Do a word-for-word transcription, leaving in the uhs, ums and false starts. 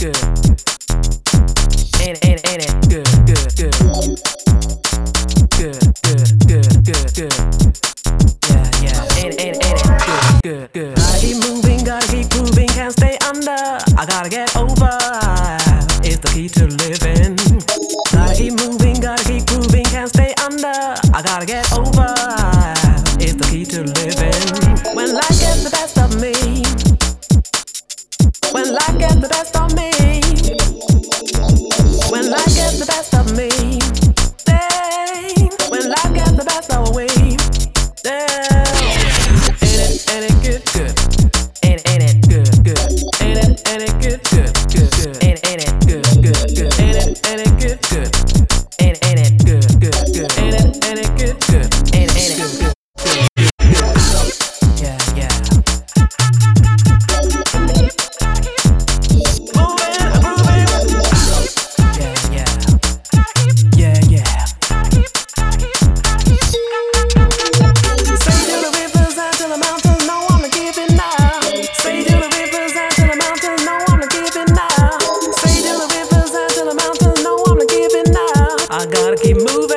good? Ain't it, ain't it, ain't it good, good, good? Good, good, good, good, good. Yeah, yeah. Ain't it, ain't it, ain't it good, good, good? Gotta keep moving, gotta keep proving, can't stay under. I gotta get over. It's the key to living. Gotta keep moving, gotta keep proving, can't stay under. I gotta get over. It's the key to living. When life gets the best of me. When life gets the best of me. When life gets the best of me. Dang. When life gets the best of we. Damn. Ain't it, ain't it good, good? Ain't it, ain't it good, good? Ain't it, ain't it good, good, good, good? Ain't it, ain't it good, good, good? Ain't it, ain't it good, good? Ain't it, ain't it good, good, good? Ain't it, ain't it good, good? Ain't it, ain't it good, good? Yeah, yeah. I gotta keep moving.